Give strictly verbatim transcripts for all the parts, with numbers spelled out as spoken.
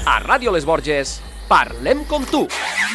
A Ràdio Les Borges, parlem com tu.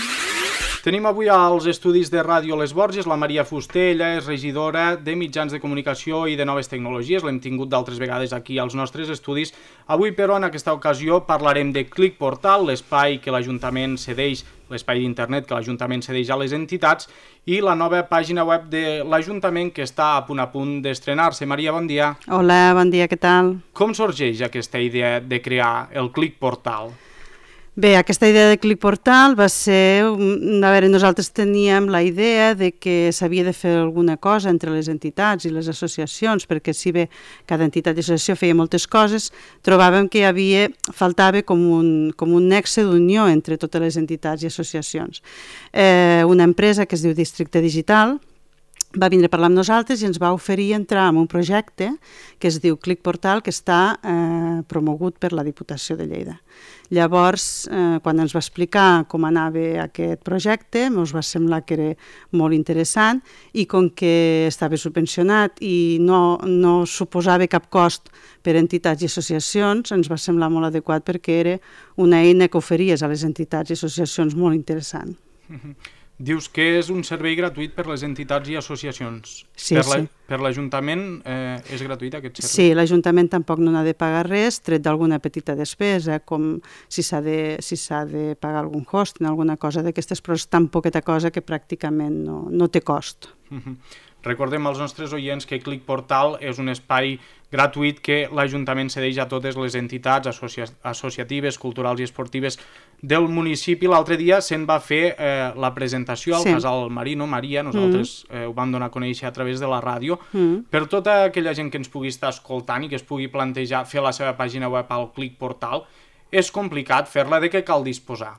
Tenim avui als estudis de Ràdio Les Borges la Maria Fuster. Ella és regidora de Mitjans de Comunicació i de Noves Tecnologies. L'hem tingut d'altres vegades aquí als nostres estudis. Avui, però, en aquesta ocasió parlarem de Clic Portal, l'espai que l'Ajuntament cedeix, l'espai d'internet que l'Ajuntament cedeix a les entitats, i la nova pàgina web de l'Ajuntament que està a punt a punt d'estrenar-se. Maria, bon dia. Hola, bon dia, què tal? Com sorgeix aquesta idea de crear el Clic Portal? Bé, aquesta idea de Clic Portal va ser... A veure, nosaltres teníem la idea de que s'havia de fer alguna cosa entre les entitats i les associacions, perquè si bé cada entitat i associació feia moltes coses, trobàvem que hi havia, faltava com un, com un nexe d'unió entre totes les entitats i associacions. Eh, una empresa que es diu Districte Digital va vindre a parlar amb nosaltres i ens va oferir entrar en un projecte que es diu Clic Portal, que està eh, promogut per la Diputació de Lleida. Llavors, eh, quan ens va explicar com anava aquest projecte, ens va semblar que era molt interessant i com que estava subvencionat i no, no suposava cap cost per a entitats i associacions, ens va semblar molt adequat perquè era una eina que oferís a les entitats i associacions molt interessant. Mm-hmm. Dius que és un servei gratuït per les entitats i associacions. Sí, per la, sí. Per l'Ajuntament eh, és gratuït aquest servei? Sí, l'Ajuntament tampoc no n'ha de pagar res, tret d'alguna petita despesa, com si s'ha de, si s'ha de pagar algun hosting, alguna cosa d'aquestes, però és tan poqueta cosa que pràcticament no, no té cost. Mm-hmm. Recordem als nostres oients que Clic Portal és un espai gratuït que l'Ajuntament cedeix a totes les entitats associa associatives, culturals i esportives del municipi. L'altre dia se'n va fer eh, la presentació al sí. Casal Marino. Maria, nosaltres mm. eh, ho vam donar a conèixer a través de la ràdio. Mm. Per tota aquella gent que ens pugui estar escoltant i que es pugui plantejar fer la seva pàgina web al Clic Portal, és complicat fer-la? De què cal disposar?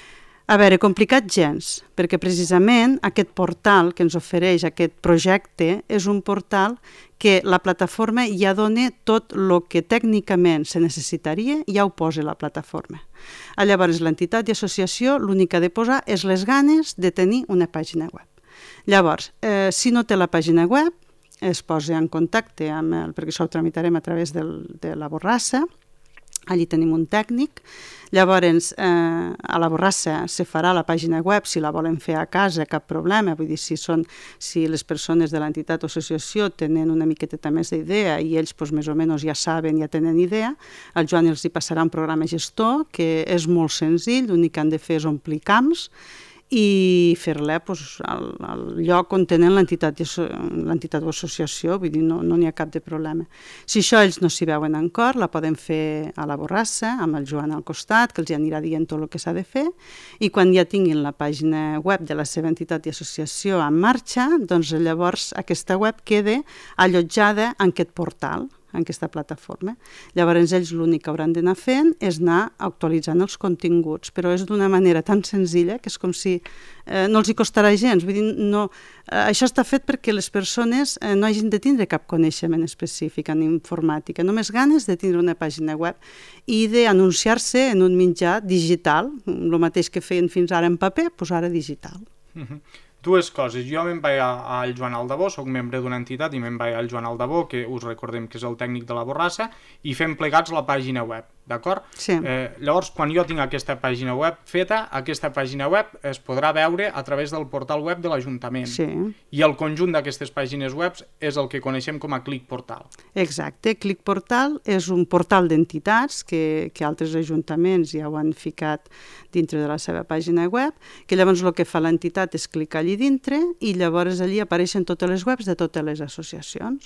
A veure, complicat gens, perquè precisament aquest portal que ens ofereix aquest projecte és un portal que la plataforma ja dona tot el que tècnicament se necessitaria, ja ho posa la plataforma. Llavors, l'entitat i associació l'únic que ha de posar és les ganes de tenir una pàgina web. Llavors, eh, si no té la pàgina web, es posa en contacte amb el, perquè això ho tramitarem a través del, de la Borrassa. Allí tenim un tècnic. Llavors, eh, a la Borrassa se farà la pàgina web, si la volen fer a casa, cap problema. Vull dir, si, són, si les persones de l'entitat o associació tenen una miqueta més d'idea i ells pues, més o menys ja saben, ja tenen idea, el Joan els hi passarà un programa gestor que és molt senzill, l'únic que han de fer és omplir camps i fer-la pues, al, al lloc on tenen l'entitat o associació, vull dir, no n'hi no ha cap de problema. Si això ells no s'hi veuen en cor, la poden fer a la Borrassa, amb el Joan al costat, que els hi anirà dient tot el que s'ha de fer, i quan ja tinguin la pàgina web de la seva entitat i associació en marxa, doncs llavors aquesta web queda allotjada en aquest portal, en aquesta plataforma. Llavors ells l'únic que hauran d'anar fent és anar actualitzant els continguts, però és d'una manera tan senzilla que és com si eh, no els hi costarà gens. Vull dir, no, eh, això està fet perquè les persones eh, no hagin de tindre cap coneixement específic en informàtica, només ganes de tindre una pàgina web i d'anunciar-se en un mitjà digital, el mateix que feien fins ara en paper, doncs ara digital. Mm-hmm. Dues coses. Jo me'n vaig al Joan Aldabó, soc membre d'una entitat i me'n vaig al Joan Aldabó, que us recordem que és el tècnic de la Borrassa, i fem plegats la pàgina web, d'acord? Sí. Eh, llavors, quan jo tinc aquesta pàgina web feta, aquesta pàgina web es podrà veure a través del portal web de l'Ajuntament. Sí. I el conjunt d'aquestes pàgines web és el que coneixem com a Clic Portal. Exacte. Clic Portal és un portal d'entitats que, que altres ajuntaments ja ho han ficat dintre de la seva pàgina web, que llavors el que fa l'entitat és clicar allí dintre i llavors allí apareixen totes les webs de totes les associacions.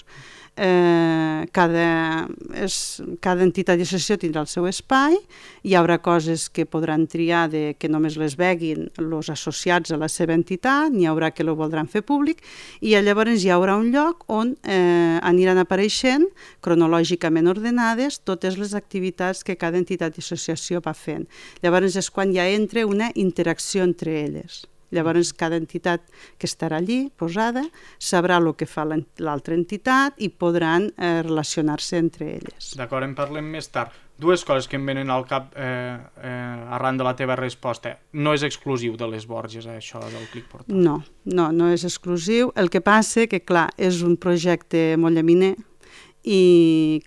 Eh, cada, és, cada entitat i associació tindrà el seu espai, hi haurà coses que podran triar de, que només les veguin els associats a la seva entitat, n'hi haurà que ho voldran fer públic i llavors hi haurà un lloc on eh, aniran apareixent cronològicament ordenades totes les activitats que cada entitat i associació va fent. Llavors és quan ja entra una interacció entre elles. Llavors, cada entitat que estarà allí posada sabrà el que fa l'altra entitat i podran eh, relacionar-se entre elles. D'acord, en parlem més tard. Dues coses que em venen al cap eh, eh, arran de la teva resposta. No és exclusiu de les Borges, això del Clic Portal? No, no, no és exclusiu. El que passa que, clar, és un projecte molt llaminer i, clar,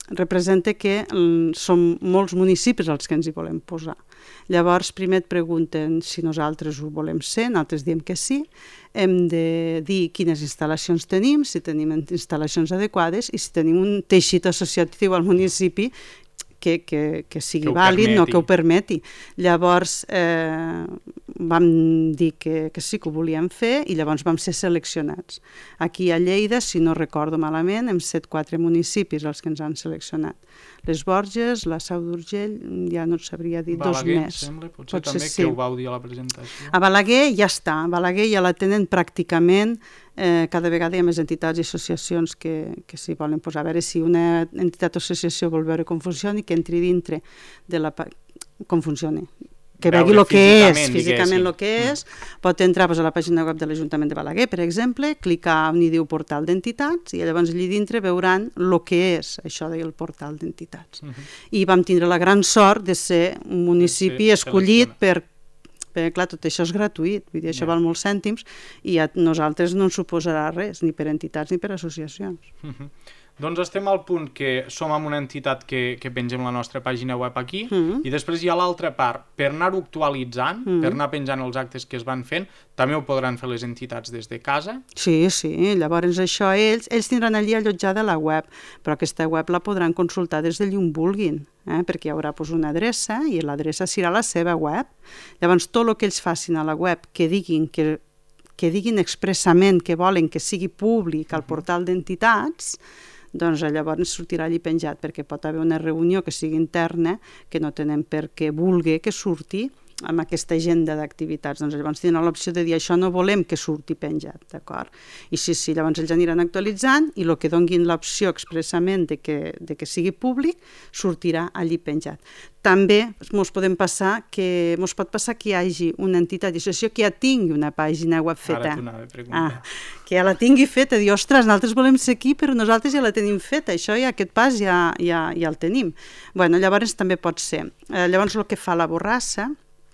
representa que som molts municipis els que ens hi volem posar. Llavors, primer et pregunten si nosaltres ho volem ser, nosaltres diem que sí, hem de dir quines instal·lacions tenim, si tenim instal·lacions adequades i si tenim un teixit associatiu al municipi que, que, que sigui que vàlid, no, que ho permeti. Llavors eh, vam dir que, que sí que ho volíem fer i llavors vam ser seleccionats. Aquí a Lleida, si no recordo malament, hem set quatre municipis els que ens han seleccionat. Les Borges, la Seu d'Urgell, ja no et sabria dir, Balaguer, dos més. Sembla, potser Potser també, sí. que ho vau dir a la presentació. A Balaguer ja està, a Balaguer ja la tenen pràcticament, eh, cada vegada hi ha més entitats i associacions que, que s'hi volen posar. A veure si una entitat o associació vol veure com funciona i que entri dintre de la... com funciona. Que vegi el que és, físicament el que és, mm. pot entrar pues, a la pàgina web de l'Ajuntament de Balaguer, per exemple, clicar on hi diu portal d'entitats i llavors allà dintre veuran el que és això del portal d'entitats. Mm-hmm. I vam tindre la gran sort de ser un municipi sí, escollit per, per... Clar, tot això és gratuït, vull dir, això yeah. val molts cèntims i a nosaltres no ens suposarà res, ni per entitats ni per associacions. Mm-hmm. Doncs estem al punt que som amb una entitat que, que pengem la nostra pàgina web aquí mm. i després hi ha l'altra part, per anar-ho actualitzant, mm. per anar penjant els actes que es van fent, també ho podran fer les entitats des de casa? Sí, sí, llavors això ells, ells tindran allí allotjada la web, però aquesta web la podran consultar des d'allí on vulguin, eh? perquè hi haurà pues, una adreça i l'adreça serà la seva web. Llavors tot el que ells facin a la web que diguin que que diguin expressament que volen que sigui públic al portal d'entitats, doncs llavors sortirà allí penjat, perquè pot haver una reunió que sigui interna que no tenen per què vulgui que surti amb aquesta agenda d'activitats. Doncs llavors tindran l'opció de dir això no volem que surti penjat, d'acord? I sí, sí, llavors ells aniran actualitzant i el que donguin l'opció expressament de que, de que sigui públic sortirà allí penjat. També ens podem passar que ens pot passar que hi hagi una entitat i associació que ja tingui una pàgina web feta. Ara t'ho anava a preguntar. Ah, que ja la tingui feta, dir, ostres, nosaltres volem ser aquí, però nosaltres ja la tenim feta, això ja, aquest pas ja, ja, ja el tenim. Bueno, llavors també pot ser. Eh, llavors el que fa la Borrassa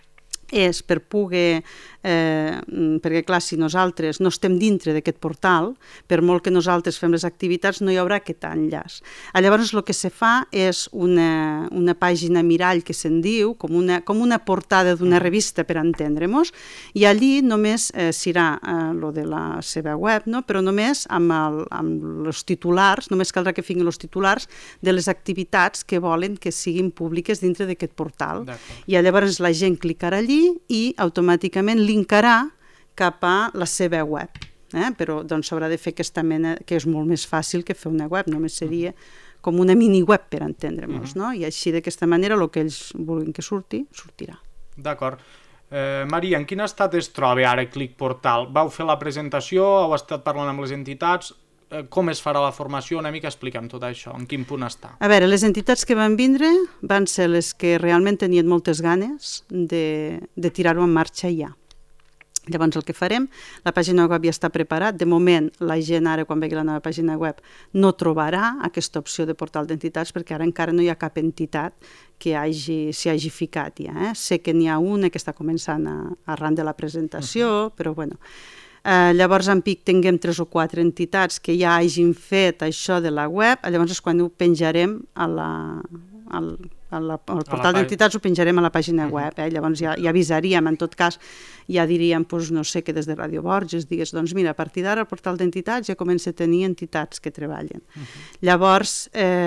és per poder, eh, perquè clar, si nosaltres no estem dintre d'aquest portal, per molt que nosaltres fem les activitats, no hi haurà aquest enllaç. Llavors el que se fa és una, una pàgina mirall que se'n diu, com una, com una portada d'una revista per entendre-nos, i allí només eh, serà eh, lo de la seva web, no? Però només amb, el, amb els titulars, només caldrà que fiquin els titulars de les activitats que volen que siguin públiques dintre d'aquest portal. I llavors la gent clicarà allí i automàticament linkarà cap a la seva web. Eh? Però doncs s'haurà de fer aquesta mena, que és molt més fàcil que fer una web, només seria com una mini web per entendre-nos, no? I així d'aquesta manera el que ells vulguin que surti, sortirà. D'acord. Eh, Maria, en quin estat es troba ara Click Portal? Vau fer la presentació, heu estat parlant amb les entitats? Com es farà la formació? Una mica explica'm tot això, en quin punt està. A veure, les entitats que van vindre van ser les que realment tenien moltes ganes de, de tirar-ho en marxa ja. Llavors el que farem, la pàgina web ja està preparat, de moment la gent ara quan vegi la nova pàgina web no trobarà aquesta opció de portal d'entitats perquè ara encara no hi ha cap entitat que hagi, s'hi hagi ficat ja. Eh? Sé que n'hi ha una que està començant a, arran de la presentació, uh-huh. però bueno... Uh, llavors en Pic tinguem tres o quatre entitats que ja hagin fet això de la web, llavors és quan ho penjarem a la, al, a la, al portal d'entitats, ho penjarem a la pàgina web, eh? Llavors ja, ja avisaríem, en tot cas ja diríem, doncs, no sé, que des de Ràdio Borges digués, doncs mira, a partir d'ara el portal d'entitats ja comença a tenir entitats que treballen. Uh-huh. Llavors...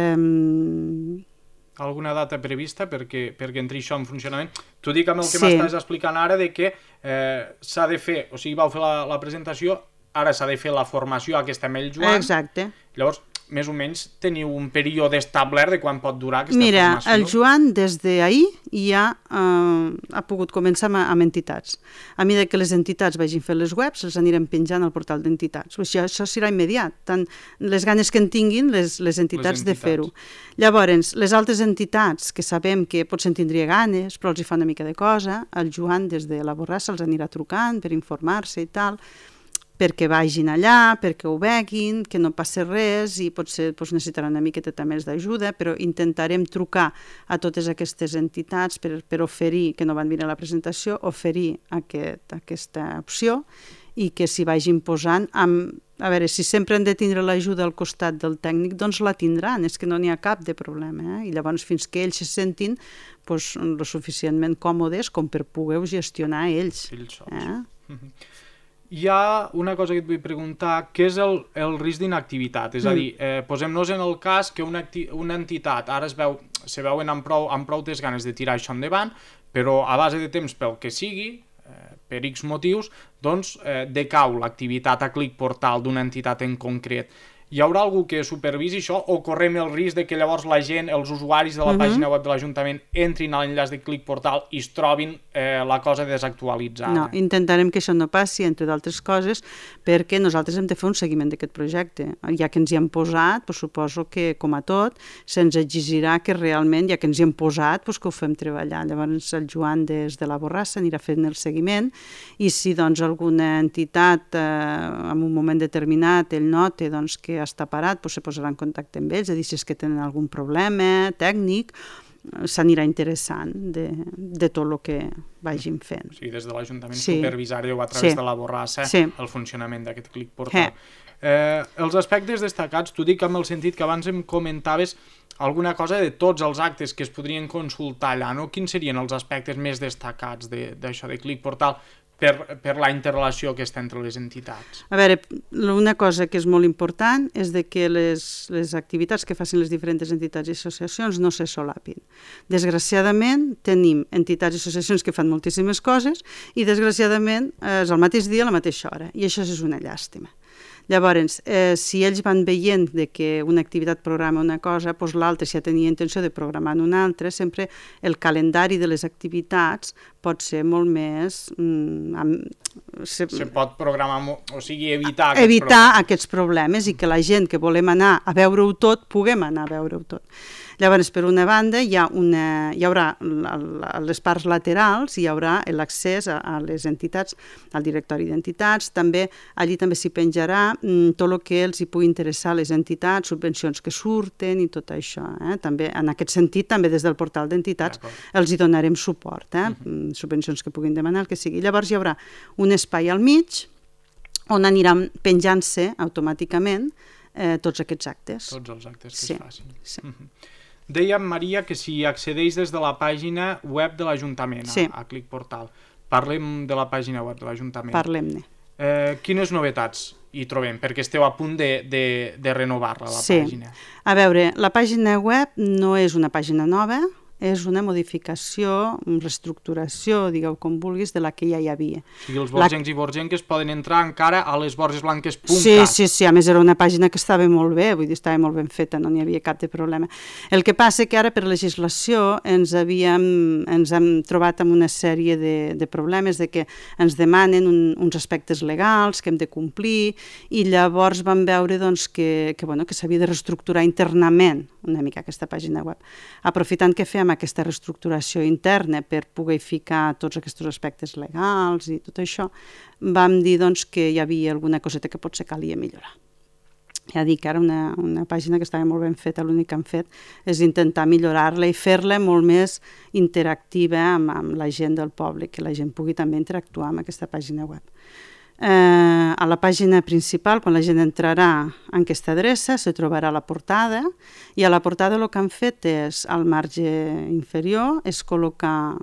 Eh, alguna data prevista perquè, perquè entri això en funcionament? T'ho dic amb el que sí. m'estàs explicant ara de que eh, s'ha de fer, o sigui, vau fer la, la presentació, ara s'ha de fer la formació aquesta amb el Joan. Exacte. Llavors, més o menys teniu un període establert de quan pot durar aquesta Mira, formació? Mira, el Joan des d'ahir ja eh, ha pogut començar amb, amb entitats. A mesura que les entitats vagin fer les webs, els anirem penjant al portal d'entitats. Això, això serà immediat, tant les ganes que en tinguin les, les, entitats, les entitats de fer-ho. Llavors, les altres entitats que sabem que potser en tindria ganes, però els hi fa una mica de cosa, el Joan des de la Borrassa els anirà trucant per informar-se i tal, perquè vagin allà, perquè ho veguin, que no passi res i potser doncs, necessitaran una miqueta també d'ajuda, però intentarem trucar a totes aquestes entitats per, per oferir, que no van venir a la presentació, oferir aquest, aquesta opció i que s'hi vagin posant amb, a veure, si sempre han de tindre l'ajuda al costat del tècnic, doncs la tindran, és que no n'hi ha cap de problema, eh? I llavors fins que ells se sentin pues, lo suficientment còmodes com per poder gestionar ells. Ells sols. Eh? Hi ha una cosa que et vull preguntar, què és el, el risc d'inactivitat? És a dir, eh, posem-nos en el cas que una, una entitat ara es veu, se veuen amb prou, amb prou des ganes de tirar això endavant, però a base de temps pel que sigui, eh, per X motius, doncs eh, decau l'activitat a Click Portal d'una entitat en concret. Hi haurà algú que supervisi això o correm el risc de que llavors la gent, els usuaris de la uh-huh. pàgina web de l'Ajuntament entrin a l'enllaç de Click Portal i es trobin eh, la cosa desactualitzada? No, intentarem que això no passi, entre d'altres coses, perquè nosaltres hem de fer un seguiment d'aquest projecte. Ja que ens hi hem posat, pues, suposo que, com a tot, se'ns exigirà que realment, ja que ens hi hem posat, pues, que ho fem treballar. Llavors el Joan des de la Borrassa anirà fent el seguiment i si doncs, alguna entitat eh, en un moment determinat ell nota doncs, que està parat, doncs se posarà en contacte amb ells, a dir si és que tenen algun problema tècnic, s'anirà interessant de, de tot el que vagin fent. O sigui, des de l'Ajuntament sí. supervisareu a través sí. de la Borrassa sí. el funcionament d'aquest Click Portal. Eh. Eh, els aspectes destacats, t'ho dic amb el sentit que abans em comentaves alguna cosa de tots els actes que es podrien consultar allà, no? Quins serien els aspectes més destacats d'això de, de Click Portal per, per la interrelació que està entre les entitats? A veure, una cosa que és molt important és de que les, les activitats que facin les diferents entitats i associacions no se solapin. Desgraciadament, tenim entitats i associacions que fan moltíssimes coses i desgraciadament és al mateix dia a la mateixa hora, i això és una llàstima. Llavors, eh, si ells van veient de que una activitat programa una cosa, doncs l'altra, si ja tenia intenció de programar una altra, sempre el calendari de les activitats pot ser molt més... Mm, amb, se, se pot programar, o sigui, evitar aquests evitar problemes. aquests problemes i que la gent que volem anar a veure-ho tot, puguem anar a veure-ho tot. Llavors, per una banda, hi, ha una, hi haurà a les parts laterals, hi haurà l'accés a, a les entitats, al directori d'entitats, també allí també s'hi penjarà mm, tot el que els hi pugui interessar a les entitats, subvencions que surten i tot això. Eh? També, en aquest sentit, també des del portal d'entitats els hi donarem suport, eh? uh-huh. subvencions que puguin demanar, el que sigui. Llavors hi haurà un espai al mig on aniran penjant-se automàticament eh, tots aquests actes. Tots els actes que sí. es facin. Sí. Uh-huh. Dèiem, Maria, que si accedeix des de la pàgina web de l'Ajuntament sí. a, a Click Portal. Parlem de la pàgina web de l'Ajuntament. Parlem-ne. Eh, quines novetats hi trobem? Perquè esteu a punt de, de, de renovar-la, la sí. pàgina. A veure, la pàgina web no és una pàgina nova, és una modificació, reestructuració, digueu com vulguis, de la que ja hi havia. O sigui, els borgencs la... i borgenques poden entrar encara a les borges blanques punt cat. Sí, sí, sí, a més era una pàgina que estava molt bé, vull dir, estava molt ben feta, no n'hi havia cap de problema. El que passa que ara per legislació ens havíem, ens hem trobat amb una sèrie de, de problemes de que ens demanen un, uns aspectes legals que hem de complir i llavors vam veure doncs, que, que, bueno, que s'havia de reestructurar internament una mica aquesta pàgina web. Aprofitant que fem aquesta reestructuració interna per poder ficar tots aquests aspectes legals i tot això, vam dir doncs, que hi havia alguna coseta que potser calia millorar. Ja dic que era una, una pàgina que estava molt ben feta, l'únic que han fet és intentar millorar-la i fer-la molt més interactiva amb, amb la gent del poble, que la gent pugui també interactuar amb aquesta pàgina web. Eh, a la pàgina principal, quan la gent entrarà en aquesta adreça, se trobarà la portada i a la portada el que han fet és, al marge inferior, és col·locar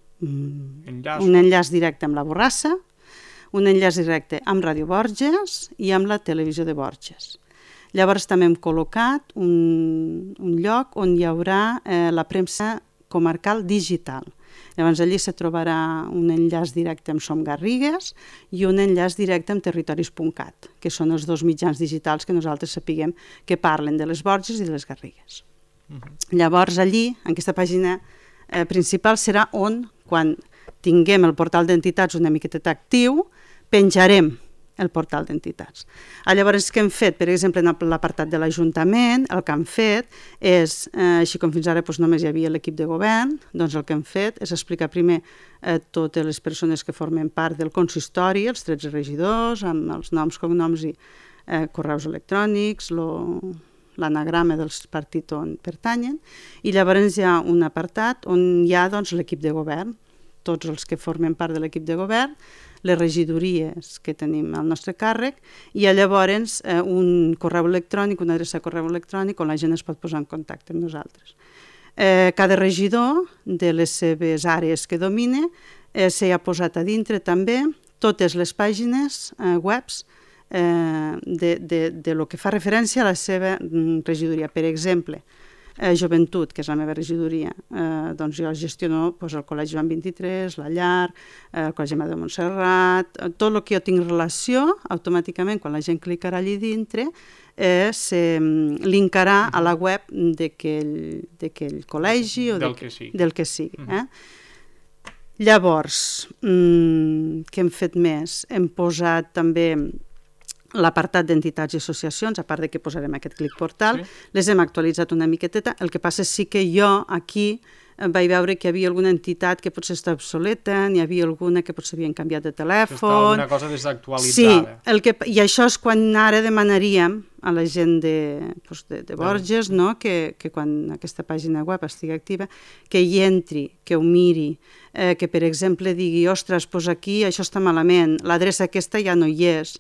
mm, enllaç. un enllaç directe amb la Borrassa, un enllaç directe amb Ràdio Borges i amb la televisió de Borges. Llavors també hem col·locat un, un lloc on hi haurà eh, la premsa comarcal digital. Llavors allí se trobarà un enllaç directe amb Som Garrigues i un enllaç directe amb territoris punt cat, que són els dos mitjans digitals que nosaltres sapiguem que parlen de les Borges i de les Garrigues. Uh-huh. Llavors allí, en aquesta pàgina eh, principal, serà on, quan tinguem el portal d'entitats una miqueta actiu, penjarem el portal d'entitats. Llavors, què hem fet? Per exemple, en l'apartat de l'Ajuntament, el que hem fet és, eh, així com fins ara doncs, només hi havia l'equip de govern, doncs el que hem fet és explicar primer eh, totes les persones que formen part del consistori, els tretze regidors, amb els noms, cognoms i eh, correus electrònics, lo, l'anagrama dels partits on pertanyen, i llavors hi ha un apartat on hi ha doncs, l'equip de govern, tots els que formen part de l'equip de govern, les regidories que tenim al nostre càrrec, i llavors eh, un correu electrònic, una adreça de correu electrònic on la gent es pot posar en contacte amb nosaltres. Eh, cada regidor de les seves àrees que domina eh, s'hi ha posat a dintre també totes les pàgines eh, webs eh, de, de, de lo que fa referència a la seva regidoria. Per exemple, Eh, joventut, que és la meva regidoria, eh, doncs jo gestiono doncs, el Col·legi Joan vint-i-tres, la Llar, eh, el Col·legi Amadeu Montserrat, eh, tot el que jo tinc relació, automàticament, quan la gent clicarà allí dintre, eh, se linkarà a la web d'aquell col·legi o del de, que sigui. Del que sigui eh? Llavors, mmm, què hem fet més? Hem posat també l'apartat d'entitats i associacions, a part de que posarem aquest clic portal, sí. Les hem actualitzat una miqueteta. El que passa és sí que jo aquí vaig veure que hi havia alguna entitat que potser està obsoleta, n'hi havia alguna que potser havien canviat de telèfon. Que està alguna cosa desactualitzada. Sí, el que, i això és quan ara demanaríem a la gent de, doncs de, de Borges, no? que, que quan aquesta pàgina web estigui activa, que hi entri, que ho miri, eh, que per exemple digui, ostres, doncs aquí això està malament, l'adreça aquesta ja no hi és.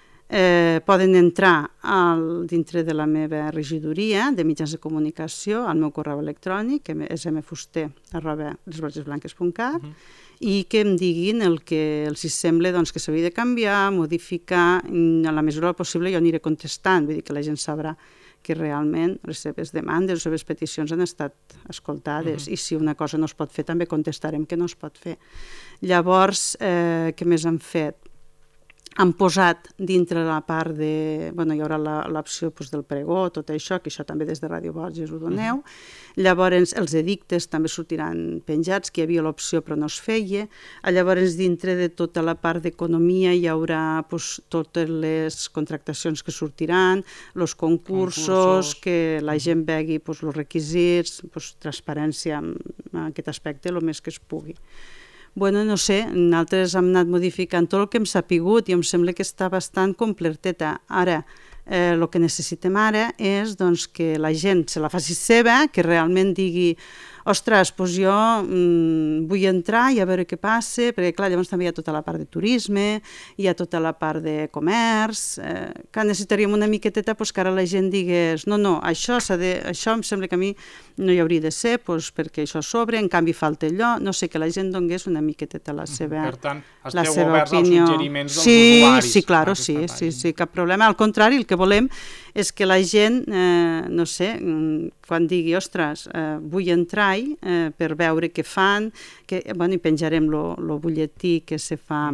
Eh, poden entrar al, dintre de la meva regidoria de mitjans de comunicació, al meu correu electrònic, que és mfuster arroba lesborgesblanques punt cat, uh -huh. i que em diguin el que els sembla doncs, que s'hauria de canviar, modificar, a la mesura del possible jo aniré contestant, vull dir que la gent sabrà que realment les seves demandes, les seves peticions han estat escoltades, uh -huh. i si una cosa no es pot fer també contestarem que no es pot fer. Llavors, eh, què més han fet? Han posat dintre la part de... Bueno, hi haurà l'opció doncs, del pregó, tot això, que això també des de Ràdio Borges ho doneu. Uh-huh. Llavors, els edictes també sortiran penjats, que hi havia l'opció però no es feia. Llavors, dintre de tota la part d'economia hi haurà doncs, totes les contractacions que sortiran, els concursos, concursos, que la gent vegi doncs, els requisits, doncs, transparència en aquest aspecte, el més que es pugui. Bueno, no sé, nosaltres hem anat modificant tot el que hem sapigut i em sembla que està bastant completeta. Ara, eh, el que necessitem ara és doncs, que la gent se la faci seva, que realment digui ostres, doncs jo mm, vull entrar i a veure què passa, perquè clar, llavors també hi ha tota la part de turisme, hi ha tota la part de comerç, eh, que necessitaríem una miqueteta doncs, que ara la gent digués no, no, això, de, això em sembla que a mi no hi hauria de ser, doncs, perquè això sobre, en canvi falta allò, no sé, que la gent donés una miqueteta la seva opinió. Per tant, esteu oberts als suggeriments dels sí, usuaris. Sí, claro, sí, sí, sí, cap problema. Al contrari, el que volem és que la gent, eh, no sé, quan digui, ostres, eh, vull entrar eh, per veure què fan, que, bueno, i penjarem el butlletí que se fa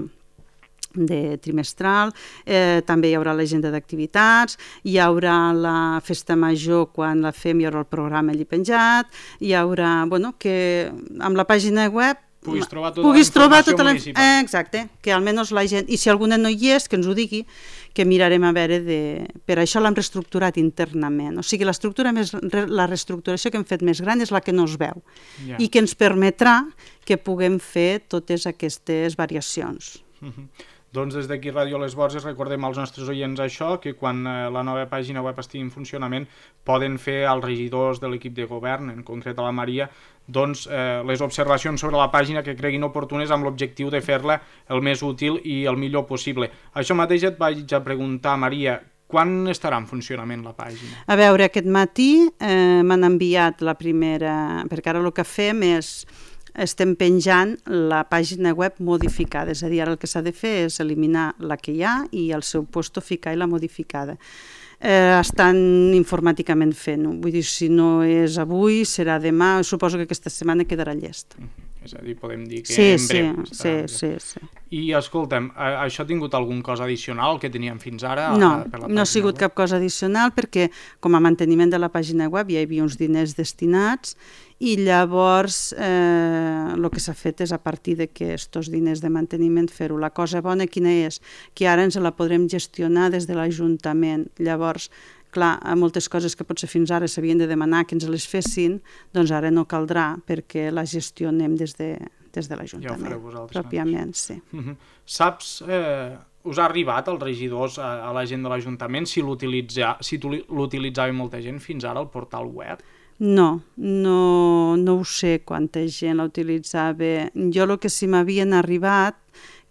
de trimestral, eh, també hi haurà l'agenda d'activitats, hi haurà la festa major, quan la fem hi haurà el programa allí penjat, hi haurà, bueno, que amb la pàgina web puguis trobar tota puguis la informació tota la... municipal. Eh, exacte, que almenys la gent, i si alguna no hi és, que ens ho digui, que mirarem a veure de... Per això l'hem reestructurat internament. O sigui, l'estructura més, la reestructuració que hem fet més gran és la que no es veu yeah. i que ens permetrà que puguem fer totes aquestes variacions. Uh-huh. Doncs des d'aquí Ràdio Les Borges recordem als nostres oients això, que quan eh, la nova pàgina web estigui en funcionament poden fer als regidors de l'equip de govern, en concret a la Maria, doncs eh, les observacions sobre la pàgina que creguin oportunes amb l'objectiu de fer-la el més útil i el millor possible. Això mateix et vaig a preguntar, Maria, quan estarà en funcionament la pàgina? A veure, aquest matí eh, m'han enviat la primera, perquè ara el que fem és estem penjant la pàgina web modificada, és a dir, ara el que s'ha de fer és eliminar la que hi ha i al seu lloc ficar la modificada. Eh, estan informàticament fent-ho, vull dir, si no és avui, serà demà, suposo que aquesta setmana quedarà llest. Uh-huh. És a dir, podem dir que sí, en breu. Sí, sí, sí, sí. I escolta'm, això ha tingut algun cosa addicional que teníem fins ara? No, per la no ha sigut web? cap cosa addicional perquè com a manteniment de la pàgina web hi havia uns diners destinats i llavors eh, el que s'ha fet és a partir d'aquests diners de manteniment fer-ho. La cosa bona quina és? Que ara ens la podrem gestionar des de l'Ajuntament. Llavors, clar, moltes coses que potser fins ara s'havien de demanar que ens les fessin, doncs ara no caldrà perquè la gestionem des de, des de l'Ajuntament. Ja ho fareu vosaltres. Pròpiament, sí. Uh-huh. Saps, eh, us ha arribat als regidors, a, a la gent de l'Ajuntament, si l'utilitza, si l'utilitzava molta gent fins ara, el portal web? No, no, no ho sé quanta gent la utilitzava. Jo el que sí m'havien arribat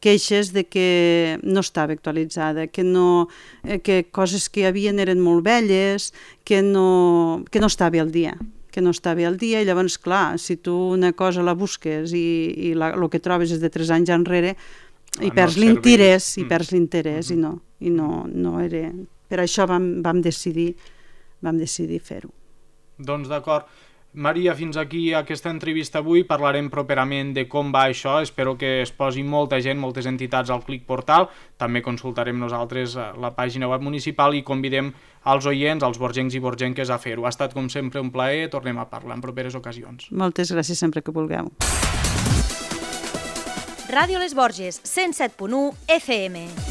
queixes de que no estava actualitzada, que, no, eh, que coses que hi havia eren molt velles, que no, que no estava al dia que no estava al dia, i llavors, clar, si tu una cosa la busques i, i la, el que trobes és de tres anys enrere, i ah, perds no l'interès, mm. i perds l'interès, mm -hmm. i no, i no, no era... Per això vam, vam decidir, vam decidir fer-ho. Doncs d'acord. Maria, fins aquí aquesta entrevista avui. Parlarem properament de com va això. Espero que es posi molta gent, moltes entitats al Clic Portal. També consultarem nosaltres la pàgina web municipal i convidem als oients, als borgencs i borgenques a fer-ho. Ha estat com sempre un plaer. Tornem a parlar en properes ocasions. Moltes gràcies sempre que vulgueu. Ràdio Les Borges, cent set punt u F M.